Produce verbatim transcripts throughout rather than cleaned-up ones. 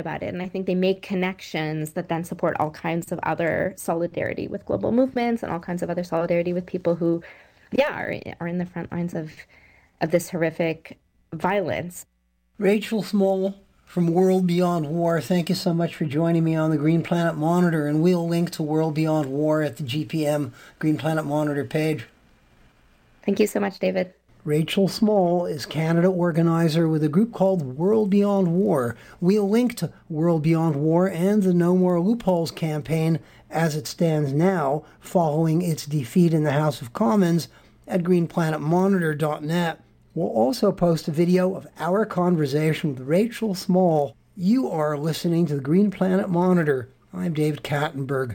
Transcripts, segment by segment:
about it. And I think they make connections that then support all kinds of other solidarity with global movements and all kinds of other solidarity with people who, yeah, are, are in the front lines of, of this horrific violence. Rachel Small from World Beyond War, thank you so much for joining me on the Green Planet Monitor, and we'll link to World Beyond War at the G P M Green Planet Monitor page. Thank you so much, David. Rachel Small is Canada organizer with a group called World Beyond War. We'll link to World Beyond War and the No More Loopholes campaign as it stands now, following its defeat in the House of Commons, at green planet monitor dot net. We'll also post a video of our conversation with Rachel Small. You are listening to the Green Planet Monitor. I'm David Kattenberg.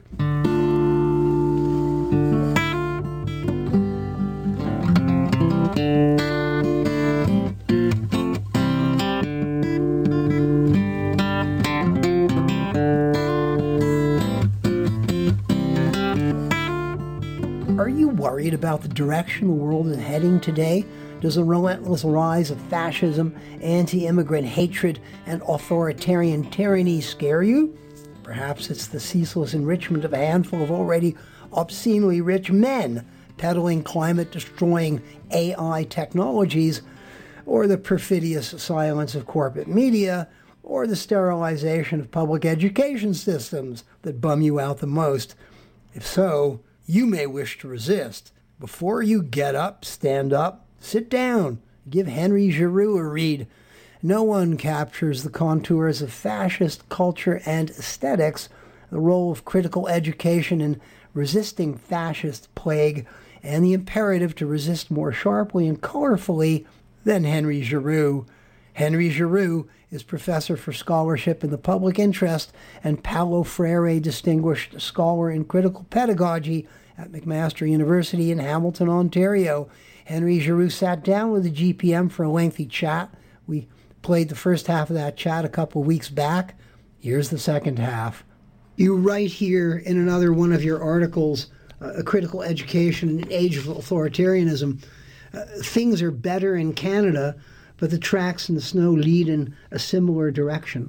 Are you worried about the direction the world is heading today? Does the relentless rise of fascism, anti-immigrant hatred, and authoritarian tyranny scare you? Perhaps it's the ceaseless enrichment of a handful of already obscenely rich men peddling climate-destroying A I technologies, or the perfidious silence of corporate media, or the sterilization of public education systems that bum you out the most. If so, you may wish to resist. Before you get up, stand up, sit down, give Henry Giroux a read. No one captures the contours of fascist culture and aesthetics, the role of critical education in resisting fascist plague, and the imperative to resist more sharply and colorfully than Henry Giroux. Henry Giroux is Professor for Scholarship in the Public Interest and Paulo Freire Distinguished Scholar in Critical Pedagogy at McMaster University in Hamilton, Ontario. Henry Giroux sat down with the G P M for a lengthy chat. We played the first half of that chat a couple of weeks back. Here's the second half. You write here in another one of your articles, uh, A Critical Education in an Age of Authoritarianism, uh, things are better in Canada, but the tracks in the snow lead in a similar direction.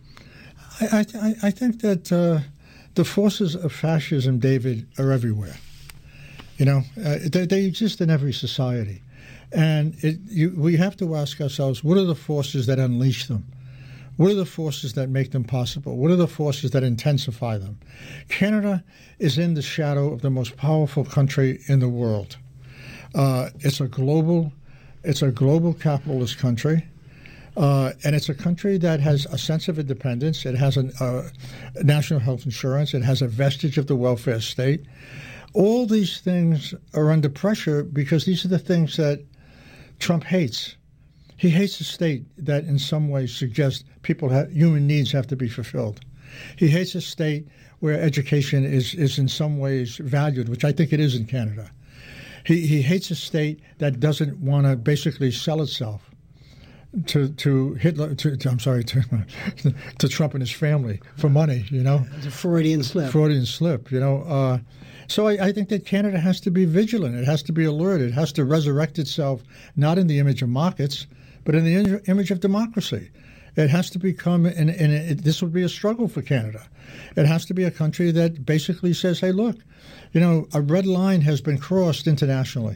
I, I, I think that uh, the forces of fascism, David, are everywhere. You know, uh, they, they exist in every society. And it, you, we have to ask ourselves, what are the forces that unleash them? What are the forces that make them possible? What are the forces that intensify them? Canada is in the shadow of the most powerful country in the world. Uh, it's a global, it's a global capitalist country, uh, and it's a country that has a sense of independence. It has a uh, national health insurance. It has a vestige of the welfare state. All these things are under pressure because these are the things that Trump hates. He hates a state that in some ways suggests people have, human needs have to be fulfilled. He hates a state where education is, is in some ways valued, which I think it is in Canada. He, he hates a state that doesn't want to basically sell itself to to Hitler. To, to, I'm sorry, to, to Trump and his family for money. You know, it's a Freudian slip. Freudian slip. You know. Uh, So I, I think that Canada has to be vigilant. It has to be alert. It has to resurrect itself, not in the image of markets, but in the image of democracy. It has to become, and, and it, this would be a struggle for Canada. It has to be a country that basically says, hey, look, you know, a red line has been crossed internationally.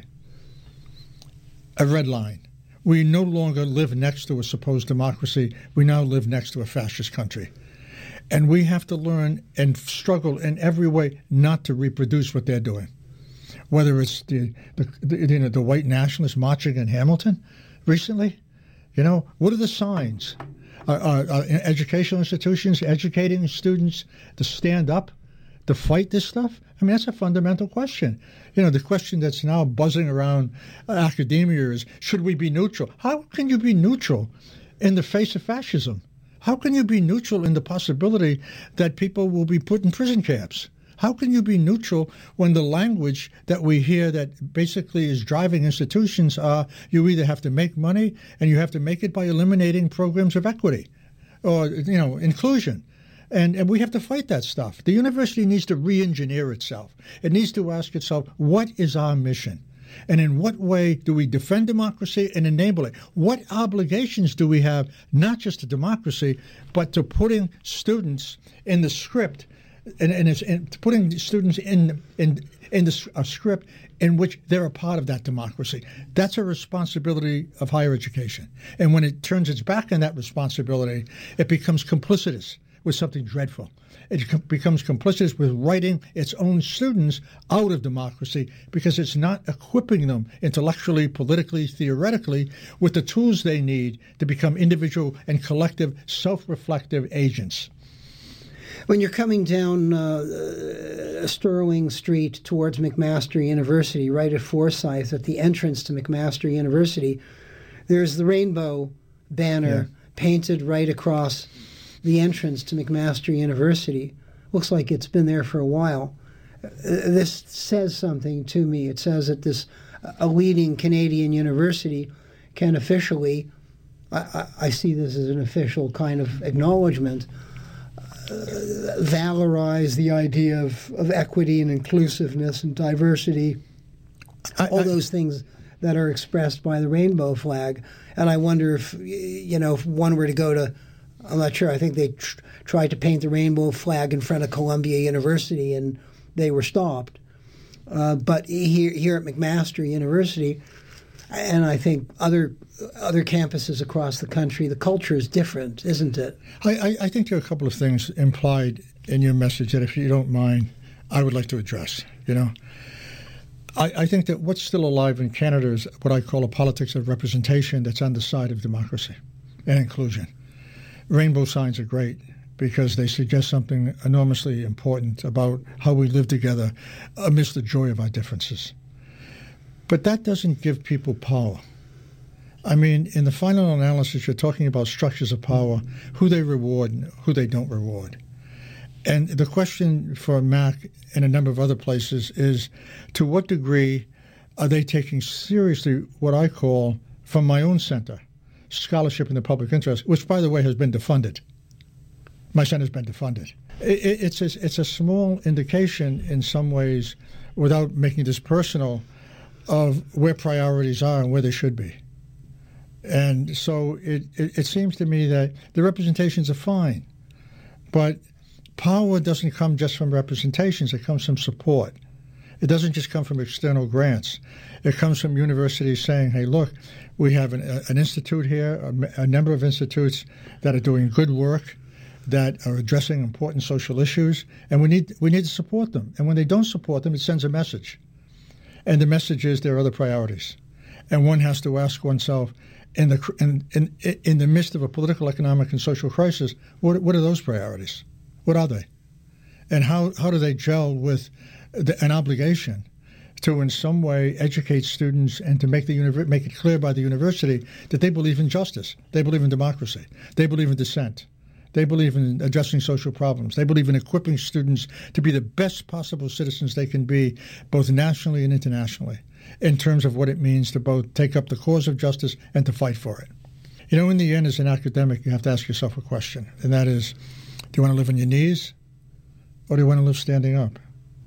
A red line. We no longer live next to a supposed democracy. We now live next to a fascist country. And we have to learn and struggle in every way not to reproduce what they're doing. Whether it's the, the, the, you know, the white nationalists marching in Hamilton recently, you know, what are the signs? Are, are, are educational institutions educating students to stand up, to fight this stuff? I mean, that's a fundamental question. You know, the question that's now buzzing around academia is, should we be neutral? How can you be neutral in the face of fascism? How can you be neutral in the possibility that people will be put in prison camps? How can you be neutral when the language that we hear that basically is driving institutions are you either have to make money and you have to make it by eliminating programs of equity or, you know, inclusion. And, and we have to fight that stuff. The university needs to re-engineer itself. It needs to ask itself, what is our mission? And in what way do we defend democracy and enable it? What obligations do we have, not just to democracy, but to putting students in the script, and, and, it's, and putting students in in in the, a script in which they're a part of that democracy? That's a responsibility of higher education. And when it turns its back on that responsibility, it becomes complicitous with something dreadful. It com- becomes complicitous with writing its own students out of democracy because it's not equipping them intellectually, politically, theoretically with the tools they need to become individual and collective, self-reflective agents. When you're coming down uh, Sterling Street towards McMaster University, right at Forsyth, at the entrance to McMaster University, there's the rainbow banner yeah. painted right across the entrance to McMaster University. Looks like it's been there for a while. Uh, this says something to me. It says that this uh, a leading Canadian university can officially, I, I, I see this as an official kind of acknowledgement, Uh, valorize the idea of, of equity and inclusiveness and diversity, I, all I, those things that are expressed by the rainbow flag. And I wonder if, you know, if one were to go to, I'm not sure, I think they tr- tried to paint the rainbow flag in front of Columbia University and they were stopped. Uh, but here, here at McMaster University, and I think other other campuses across the country, the culture is different, isn't it? I, I, I think there are a couple of things implied in your message that, if you don't mind, I would like to address. You know, I, I think that what's still alive in Canada is what I call a politics of representation that's on the side of democracy and inclusion. Rainbow signs are great because they suggest something enormously important about how we live together amidst the joy of our differences. But that doesn't give people power. I mean, in the final analysis, you're talking about structures of power, who they reward and who they don't reward. And the question for Mac and a number of other places is, to what degree are they taking seriously what I call, from my own center, scholarship in the public interest, which, by the way, has been defunded. My center's been defunded. It, it's, a, it's a small indication in some ways, without making this personal, of where priorities are and where they should be. And so it, it, it seems to me that the representations are fine, but power doesn't come just from representations. It comes from support. It doesn't just come from external grants. It comes from universities saying, hey, look, we have an, an institute here, a, a number of institutes that are doing good work, that are addressing important social issues, and we need we need to support them. And when they don't support them, it sends a message. And the message is there are other priorities. And one has to ask oneself, in the in in, in the midst of a political, economic, and social crisis, what what are those priorities? What are they? And how, how do they gel with the, an obligation to in some way educate students and to make the univer- make it clear by the university that they believe in justice, they believe in democracy, they believe in dissent, they believe in addressing social problems, they believe in equipping students to be the best possible citizens they can be, both nationally and internationally, in terms of what it means to both take up the cause of justice and to fight for it. You know, in the end, as an academic, you have to ask yourself a question, and that is, do you want to live on your knees, or do you want to live standing up?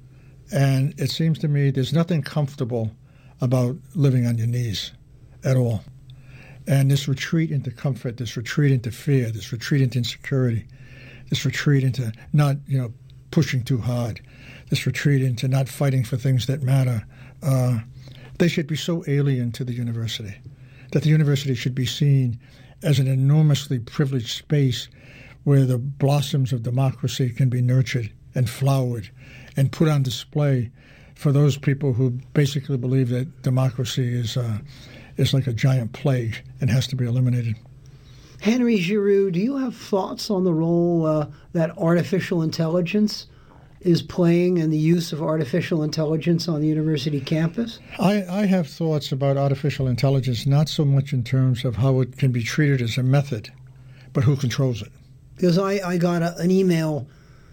And it seems to me there's nothing comfortable about living on your knees at all. And this retreat into comfort, this retreat into fear, this retreat into insecurity, this retreat into not, you know, pushing too hard, this retreat into not fighting for things that matter, uh, they should be so alien to the university that the university should be seen as an enormously privileged space where the blossoms of democracy can be nurtured and flowered and put on display for those people who basically believe that democracy is uh, is like a giant plague and has to be eliminated. Henry Giroux, do you have thoughts on the role uh, that artificial intelligence is playing in the use of artificial intelligence on the university campus? I, I have thoughts about artificial intelligence, not so much in terms of how it can be treated as a method, but who controls it. Because I, I got a, an email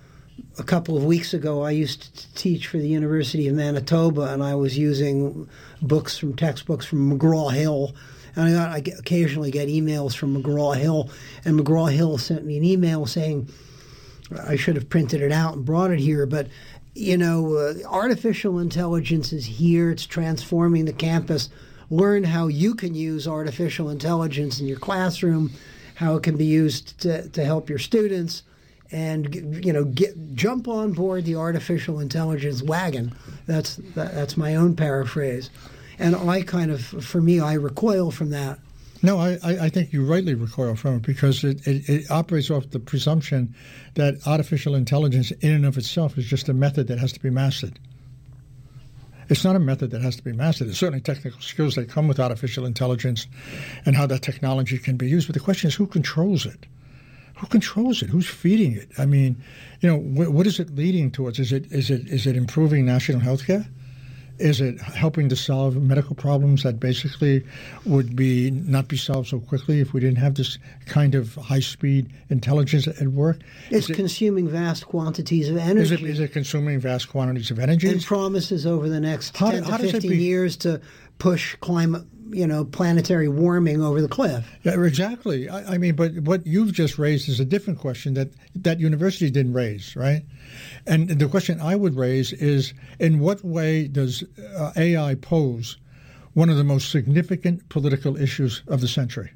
a couple of weeks ago. I used to teach for the University of Manitoba, and I was using books from textbooks from McGraw-Hill. And I, got, I get, occasionally get emails from McGraw-Hill, and McGraw-Hill sent me an email saying, I should have printed it out and brought it here, but you know, uh, artificial intelligence is here. It's transforming the campus. Learn how you can use artificial intelligence in your classroom, how it can be used to, to help your students, and, you know, get jump on board the artificial intelligence wagon. That's that, that's my own paraphrase. And I kind of, for me, I recoil from that. No, I, I think you rightly recoil from it because it, it, it operates off the presumption that artificial intelligence in and of itself is just a method that has to be mastered. It's not a method that has to be mastered. There's certainly technical skills that come with artificial intelligence and how that technology can be used. But the question is, who controls it? Who controls it? Who's feeding it? I mean, you know, wh- what is it leading towards? Is it is it is it improving national health care? Is it helping to solve medical problems that basically would be not be solved so quickly if we didn't have this kind of high-speed intelligence at work? It's it, consuming vast quantities of energy. Is it, is it consuming vast quantities of energy? And promises over the next how, ten how to fifteen be, years to push climate, you know, planetary warming over the cliff. Yeah, exactly. I, I mean, but what you've just raised is a different question that that university didn't raise, right? And the question I would raise is, in what way does uh, A I pose one of the most significant political issues of the century?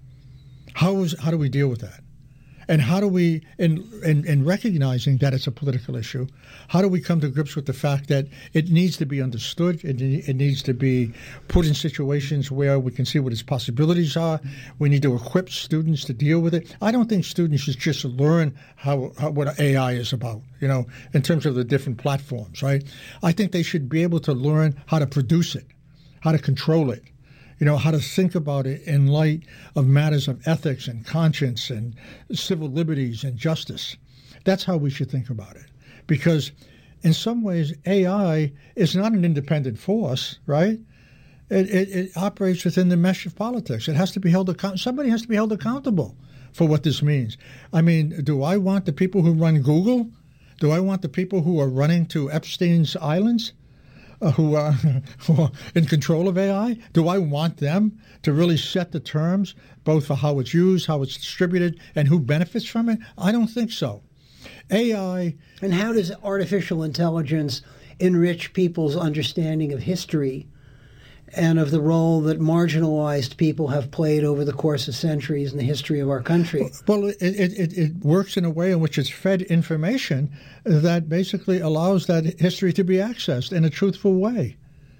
How is how do we deal with that? And how do we, in, in, in recognizing that it's a political issue, how do we come to grips with the fact that it needs to be understood, it, it needs to be put in situations where we can see what its possibilities are, we need to equip students to deal with it. I don't think students should just learn how, how what A I is about, you know, in terms of the different platforms, right? I think they should be able to learn how to produce it, how to control it, you know, how to think about it in light of matters of ethics and conscience and civil liberties and justice. That's how we should think about it. Because in some ways, A I is not an independent force, right? It, it, it operates within the mesh of politics. It has to be held account- somebody has to be held accountable for what this means. I mean, do I want the people who run Google? Do I want the people who are running to Epstein's Islands? Uh, who, are, who are in control of A I? Do I want them to really set the terms, both for how it's used, how it's distributed, and who benefits from it? I don't think so. A I... And how does artificial intelligence enrich people's understanding of history and of the role that marginalized people have played over the course of centuries in the history of our country? Well, it, it, it works in a way in which it's fed information that basically allows that history to be accessed in a truthful way,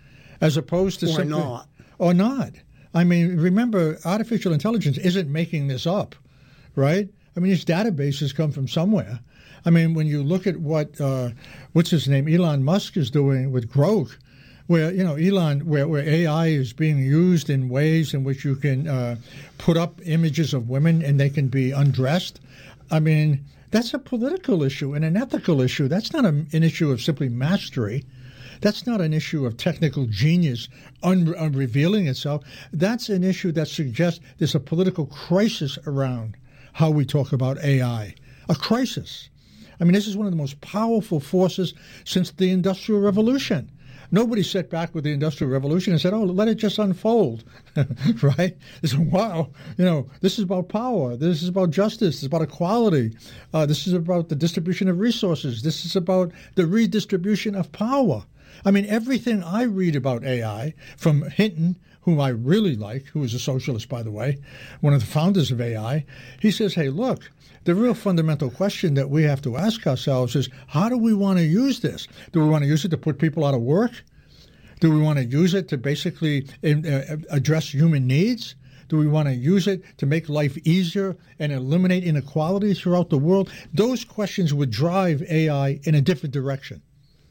as opposed to or simply, not. Or not. I mean, remember, artificial intelligence isn't making this up, right? I mean, its databases come from somewhere. I mean, when you look at what, uh, what's his name, Elon Musk is doing with Grok, where, you know, Elon, where, where A I is being used in ways in which you can uh, put up images of women and they can be undressed. I mean, that's a political issue and an ethical issue. That's not a, an issue of simply mastery. That's not an issue of technical genius un- un- revealing itself. That's an issue that suggests there's a political crisis around how we talk about A I. A crisis. I mean, this is one of the most powerful forces since the Industrial Revolution. Nobody sat back with the Industrial Revolution and said, oh, let it just unfold, right? They said, wow, you know, this is about power. This is about justice. This is about equality. Uh, this is about the distribution of resources. This is about the redistribution of power. I mean, everything I read about A I, from Hinton, whom I really like, who is a socialist, by the way, one of the founders of A I, he says, hey, look, the real fundamental question that we have to ask ourselves is, how do we want to use this? Do we want to use it to put people out of work? Do we want to use it to basically uh, address human needs? Do we want to use it to make life easier and eliminate inequality throughout the world? Those questions would drive A I in a different direction.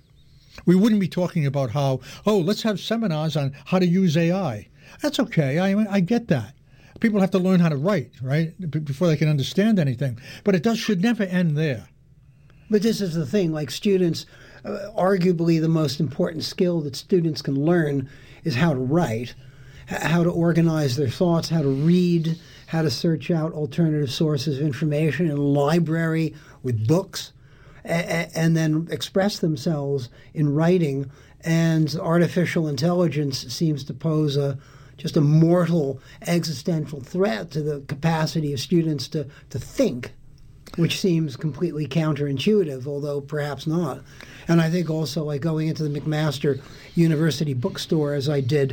We wouldn't be talking about how, oh, let's have seminars on how to use A I. That's okay. I, I get that. People have to learn how to write, right, before they can understand anything. But it does should never end there. But this is the thing, like students, uh, arguably the most important skill that students can learn is how to write, h- how to organize their thoughts, how to read, how to search out alternative sources of information in a library with books, a- and then express themselves in writing. And artificial intelligence seems to pose a just a mortal existential threat to the capacity of students to, to think. which seems completely counterintuitive, although perhaps not. And I think also, like going into the McMaster University bookstore, as I did,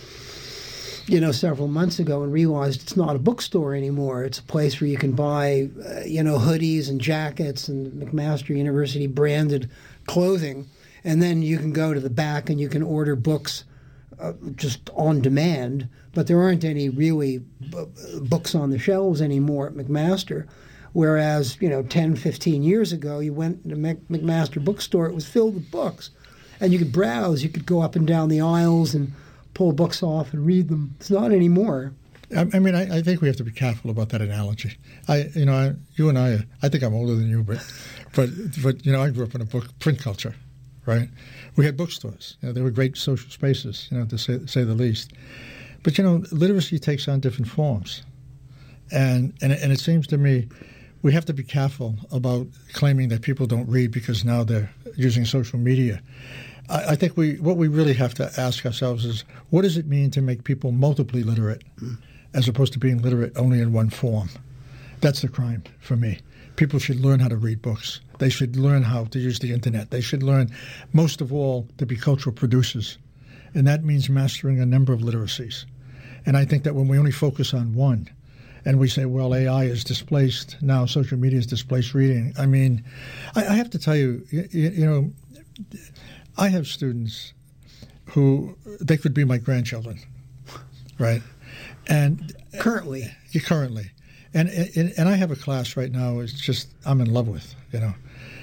you know, several months ago, and realized it's not a bookstore anymore. It's a place where you can buy, uh, you know, hoodies and jackets and McMaster University branded clothing, and then you can go to the back and you can order books uh, just on demand. But there aren't any really b- books on the shelves anymore at McMaster. Whereas, you know, ten, fifteen years ago, you went to Mc- McMaster bookstore, it was filled with books. And you could browse, you could go up and down the aisles and pull books off and read them. It's not anymore. I, I mean, I, I think we have to be careful about that analogy. I, you know, I, you and I, I think I'm older than you, but, but, but, you know, I grew up in a book print culture, right? We had bookstores. You know, they were great social spaces, you know, to say, say the least. But, you know, literacy takes on different forms. And, and, and it seems to me we have to be careful about claiming that people don't read because now they're using social media. I, I think we what we really have to ask ourselves is, what does it mean to make people multiply literate mm. as opposed to being literate only in one form? That's the crime for me. People should learn how to read books. They should learn how to use the internet. They should learn, most of all, to be cultural producers. And that means mastering a number of literacies. And I think that when we only focus on one, and we say, well, A I is displaced, now social media has displaced reading. I mean, I, I have to tell you, you, you know, I have students who, they could be my grandchildren, right? And currently. Yeah, currently. And, and and I have a class right now, it's just, I'm in love with, you know.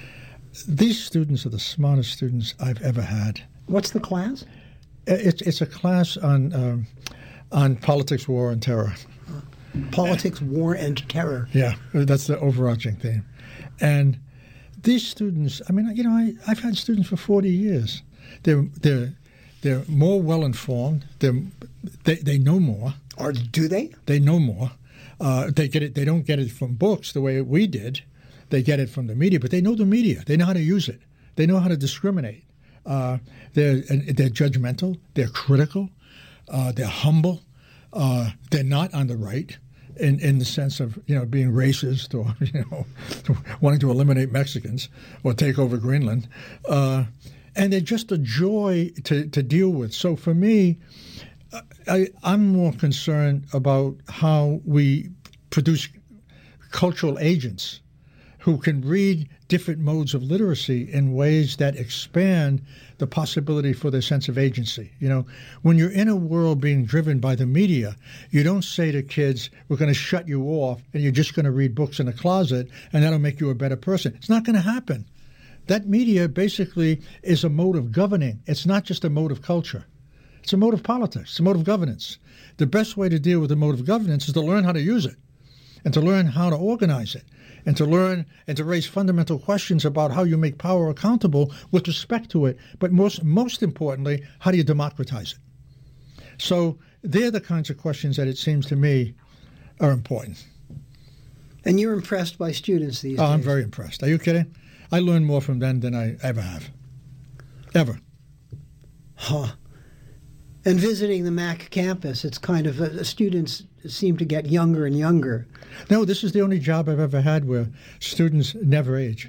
These students are the smartest students I've ever had. What's the class? It's, it's a class on, um, on politics, war, and terror. Politics, war, and terror. Yeah, that's the overarching theme. And these students, I mean, you know, I, I've had students for forty years. They're they're they're more well informed. They're they they know more. Or do they? They know more. Uh, they get it. They don't get it from books the way we did. They get it from the media, but they know the media. They know how to use it. They know how to discriminate. Uh, they're they're judgmental. They're critical. Uh, they're humble. Uh, they're not on the right in, in the sense of, you know, being racist or, you know, wanting to eliminate Mexicans or take over Greenland. Uh, and they're just a joy to, to deal with. So for me, I, I'm more concerned about how we produce cultural agents who can read different modes of literacy in ways that expand the possibility for their sense of agency. You know, when you're in a world being driven by the media, you don't say to kids, we're going to shut you off and you're just going to read books in a closet and that'll make you a better person. It's not going to happen. That media basically is a mode of governing. It's not just a mode of culture. It's a mode of politics. It's a mode of governance. The best way to deal with the mode of governance is to learn how to use it and to learn how to organize it, and to learn and to raise fundamental questions about how you make power accountable with respect to it, but most most importantly, how do you democratize it? So they're the kinds of questions that it seems to me are important. And you're impressed by students these oh, days? I'm very impressed. Are you kidding? I learn more from them than I ever have. Ever. Huh. And visiting the Mac campus, it's kind of, uh, students seem to get younger and younger. No, this is the only job I've ever had where students never age.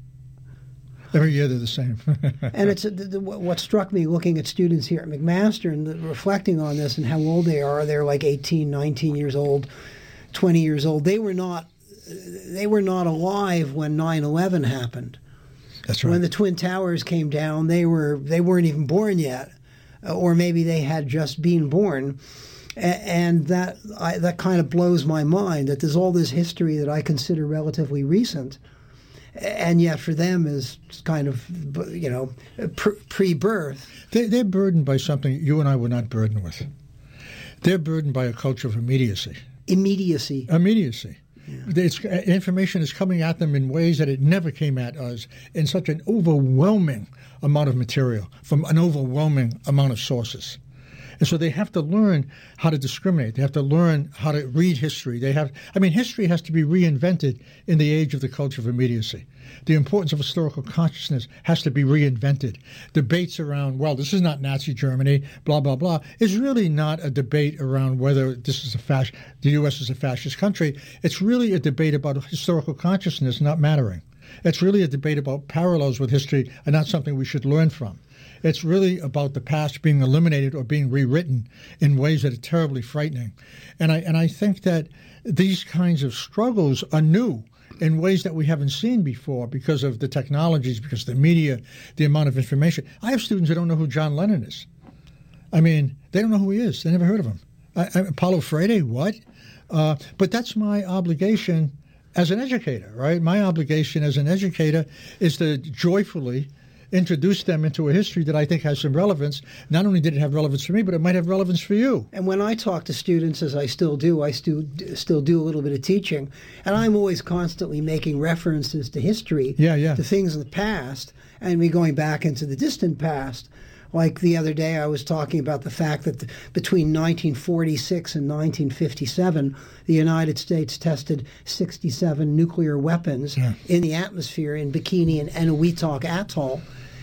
Every year they're the same. And it's uh, the, the, what struck me looking at students here at McMaster and the, reflecting on this and how old they are. They're like eighteen, nineteen years old, twenty years old. They were not, they were not alive when nine eleven happened. That's right. When the Twin Towers came down, they were they weren't even born yet. Or maybe they had just been born, and that I, that kind of blows my mind that there's all this history that I consider relatively recent, and yet for them is kind of, you know, pre-birth. They, they're burdened by something you and I were not burdened with. They're burdened by a culture of immediacy. Immediacy. Immediacy. Yeah. It's, information is coming at them in ways that it never came at us in such an overwhelming amount of material from an overwhelming amount of sources. And so they have to learn how to discriminate. They have to learn how to read history. They have, I mean, history has to be reinvented in the age of the culture of immediacy. The importance of historical consciousness has to be reinvented. Debates around, well, this is not Nazi Germany, blah, blah, blah, is really not a debate around whether this is a fasc- the U S is a fascist country. It's really a debate about historical consciousness not mattering. It's really a debate about parallels with history and not something we should learn from. It's really about the past being eliminated or being rewritten in ways that are terribly frightening. And I and I think that these kinds of struggles are new in ways that we haven't seen before because of the technologies, because of the media, the amount of information. I have students that don't know who John Lennon is. I mean, they don't know who he is. They never heard of him. I, I, Paulo Freire, what? Uh, but that's my obligation as an educator, right? My obligation as an educator is to joyfully introduce them into a history that I think has some relevance. Not only did it have relevance for me, but it might have relevance for you. And when I talk to students, as I still do, I still still do a little bit of teaching, and I'm always constantly making references to history, yeah, yeah. to things in the past, and me going back into the distant past. Like the other day, I was talking about the fact that the, between nineteen forty-six and nineteen fifty-seven, the United States tested sixty-seven nuclear weapons yeah. in the atmosphere in Bikini and Eniwetok Atoll.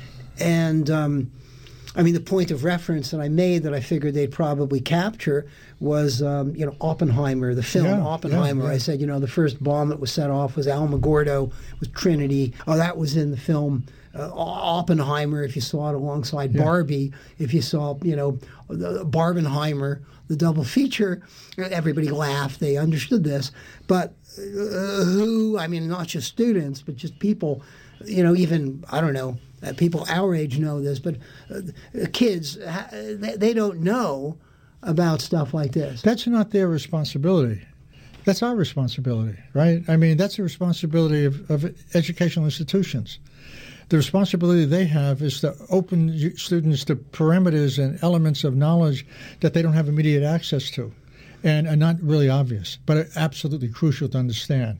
And, um, I mean, the point of reference that I made that I figured they'd probably capture was, um, you know, Oppenheimer, the film yeah, Oppenheimer. Yeah, yeah. I said, you know, the first bomb that was set off was Alamogordo with Trinity. Oh, that was in the film uh, Oppenheimer, if you saw it alongside yeah. Barbie. If you saw, you know, Barbenheimer, the double feature, everybody laughed. They understood this. But uh, who, I mean, not just students, but just people, you know, even, I don't know, Uh, people our age know this, but uh, kids, uh, they, they don't know about stuff like this. That's not their responsibility. That's our responsibility, right? I mean, that's the responsibility of, of educational institutions. The responsibility they have is to open students to parameters and elements of knowledge that they don't have immediate access to and are not really obvious, but are absolutely crucial to understand.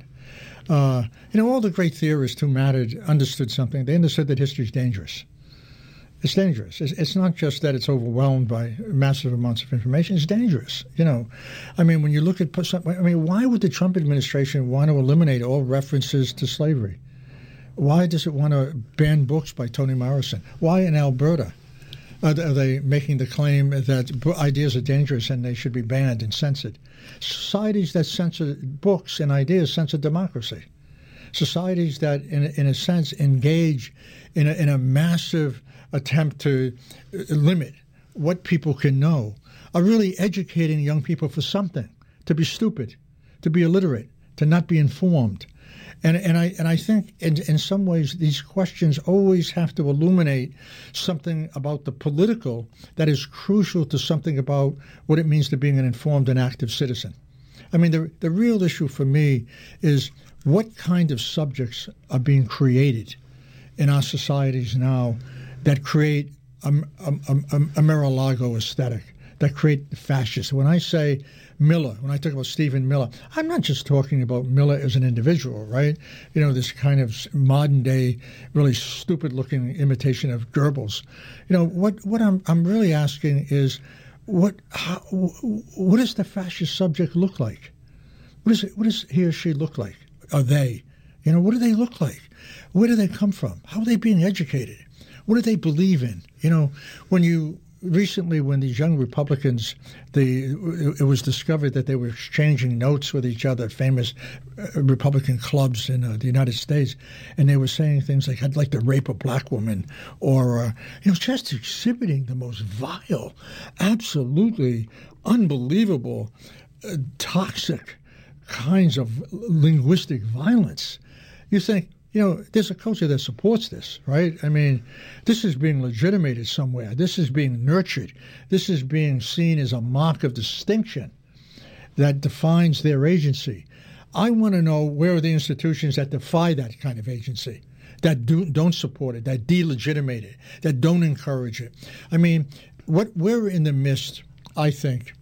Uh, you know, all the great theorists who mattered understood something. They understood that history is dangerous. It's dangerous. It's, it's not just that it's overwhelmed by massive amounts of information. It's dangerous. You know, I mean, when you look at, I mean, why would the Trump administration want to eliminate all references to slavery? Why does it want to ban books by Toni Morrison? Why in Alberta are they making the claim that ideas are dangerous and they should be banned and censored? Societies that censor books and ideas censor democracy. Societies that, in, in a sense, engage in a, in a massive attempt to limit what people can know are really educating young people for something, to be stupid, to be illiterate, to not be informed. And and I and I think in in some ways these questions always have to illuminate something about the political that is crucial to something about what it means to being an informed and active citizen. I mean, the the real issue for me is what kind of subjects are being created in our societies now that create a, a, a, a Mar-a-Lago aesthetic, that create fascists. When I say Miller, when I talk about Stephen Miller, I'm not just talking about Miller as an individual, right? You know, this kind of modern-day, really stupid-looking imitation of Goebbels. You know, what what I'm I'm really asking is, what how, what does the fascist subject look like? What is it, what does he or she look like? Are they? You know, what do they look like? Where do they come from? How are they being educated? What do they believe in? You know, when you recently, when these young Republicans, the it was discovered that they were exchanging notes with each other, famous uh, Republican clubs in uh, the United States, and they were saying things like, "I'd like to rape a black woman," or uh, you know, just exhibiting the most vile, absolutely unbelievable, uh, toxic kinds of linguistic violence. You think, you know, there's a culture that supports this, right? I mean, this is being legitimated somewhere. This is being nurtured. This is being seen as a mark of distinction that defines their agency. I want to know, where are the institutions that defy that kind of agency, that do, don't support it, that delegitimate it, that don't encourage it? I mean, what we're in the midst, I think,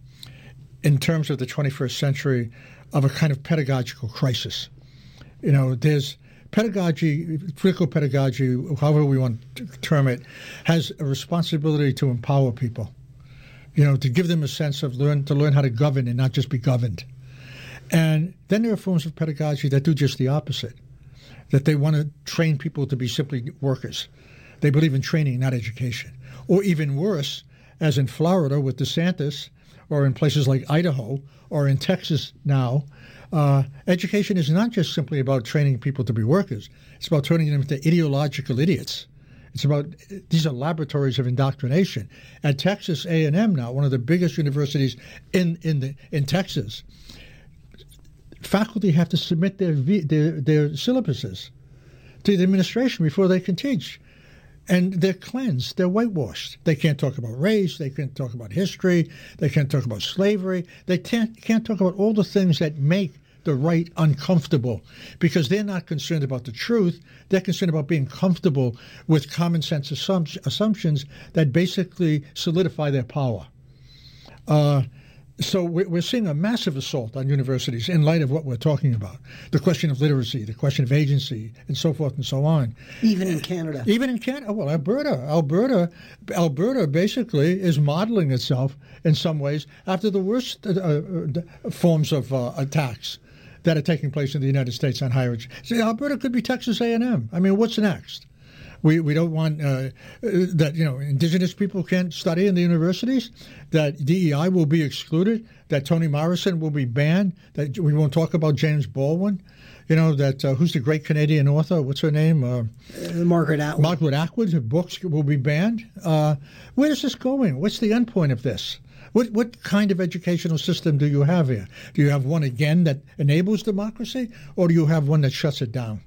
in terms of the twenty-first century, of a kind of pedagogical crisis. You know, there's pedagogy, critical pedagogy, however we want to term it, has a responsibility to empower people, you know, to give them a sense of learn to learn how to govern and not just be governed. And then there are forms of pedagogy that do just the opposite, that they want to train people to be simply workers. They believe in training, not education. Or even worse, as in Florida with DeSantis, or in places like Idaho, or in Texas now, uh, education is not just simply about training people to be workers. It's about turning them into ideological idiots. It's about, these are laboratories of indoctrination. At Texas A and M now, one of the biggest universities in in the in Texas, faculty have to submit their their, their syllabuses to the administration before they can teach. And they're cleansed. They're whitewashed. They can't talk about race. They can't talk about history. They can't talk about slavery. They can't, can't talk about all the things that make the right uncomfortable, because they're not concerned about the truth. They're concerned about being comfortable with common sense assump- assumptions that basically solidify their power. Uh, so we're seeing a massive assault on universities in light of what we're talking about. The question of literacy, the question of agency, and so forth and so on. Even in Canada. Even in Canada. Well, Alberta. Alberta Alberta basically is modeling itself in some ways after the worst uh, uh, forms of uh, attacks that are taking place in the United States on higher education. So Alberta could be Texas A and M. I mean, what's next? We we don't want uh, that, you know, indigenous people can't study in the universities, that D E I will be excluded, that Toni Morrison will be banned, that we won't talk about James Baldwin, you know, that uh, who's the great Canadian author? What's her name? Uh, uh, Margaret Atwood. Margaret Atwood. Her books will be banned. Uh, where is this going? What's the end point of this? What what kind of educational system do you have here? Do you have one, again, that enables democracy, or do you have one that shuts it down?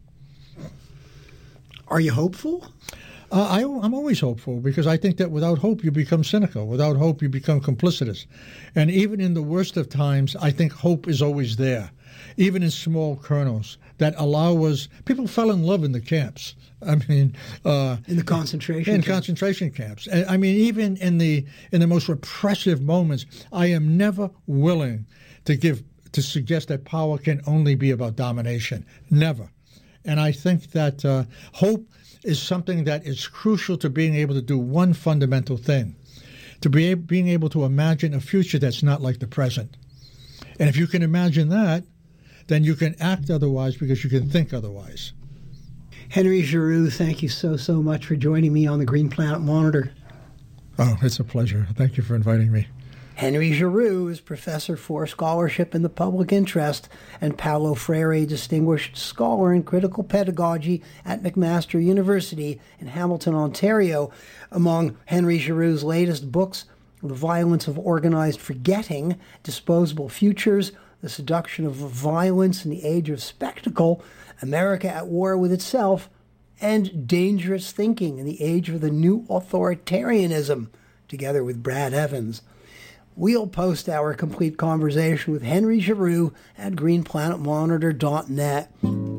Are you hopeful? Uh, I, I'm always hopeful, because I think that without hope you become cynical. Without hope you become complicitous. And even in the worst of times, I think hope is always there, even in small kernels that allow us. People fell in love in the camps. I mean, uh, in the concentration in camps. concentration camps. I mean, even in the in the most repressive moments, I am never willing to give to suggest that power can only be about domination. Never. And I think that uh, hope is something that is crucial to being able to do one fundamental thing, to be able, being able to imagine a future that's not like the present. And if you can imagine that, then you can act otherwise, because you can think otherwise. Henry Giroux, thank you so, so much for joining me on the Green Planet Monitor. Oh, it's a pleasure. Thank you for inviting me. Henry Giroux is Professor for Scholarship in the Public Interest and Paulo Freire Distinguished Scholar in Critical Pedagogy at McMaster University in Hamilton, Ontario. Among Henry Giroux's latest books, The Violence of Organized Forgetting, Disposable Futures, The Seduction of Violence in the Age of Spectacle, America at War with Itself, and Dangerous Thinking in the Age of the New Authoritarianism, together with Brad Evans. We'll post our complete conversation with Henry Giroux at green planet monitor dot net.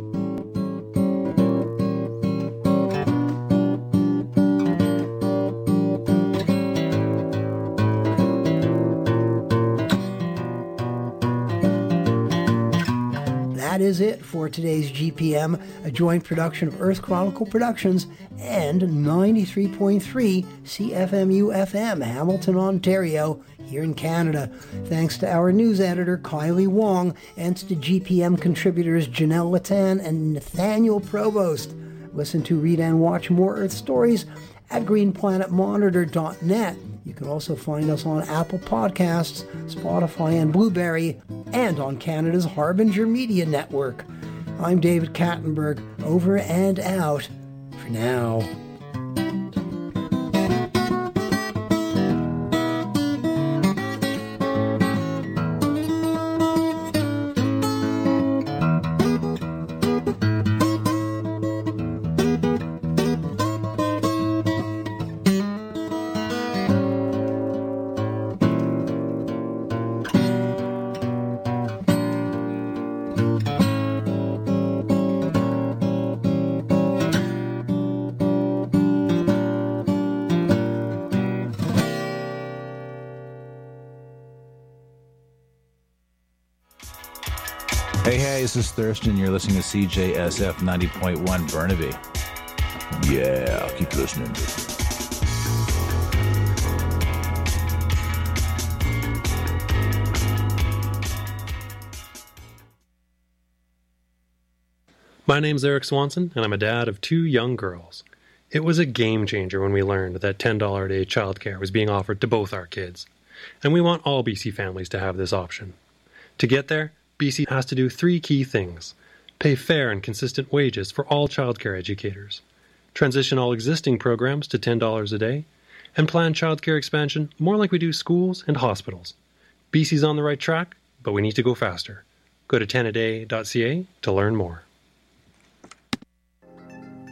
That is it for today's G P M, a joint production of Earth Chronicle Productions and ninety-three point three C F M U F M, Hamilton, Ontario, here in Canada. Thanks to our news editor, Kylie Wong, and to G P M contributors Janelle Latan and Nathaniel Provost. Listen to, read, and watch more Earth stories at green planet monitor dot net. You can also find us on Apple Podcasts, Spotify, and Blueberry, and on Canada's Harbinger Media Network. I'm David Kattenberg, over and out for now. Hey, hey, this is Thurston. You're listening to C J S F ninety point one Burnaby. Yeah, keep listening. My name's Eric Swanson, and I'm a dad of two young girls. It was a game changer when we learned that ten dollars a day childcare was being offered to both our kids. And we want all B C families to have this option. To get there, B C has to do three key things. Pay fair and consistent wages for all childcare educators, transition all existing programs to ten dollars a day, and plan childcare expansion more like we do schools and hospitals. B C's on the right track, but we need to go faster. Go to ten a day dot c a to learn more.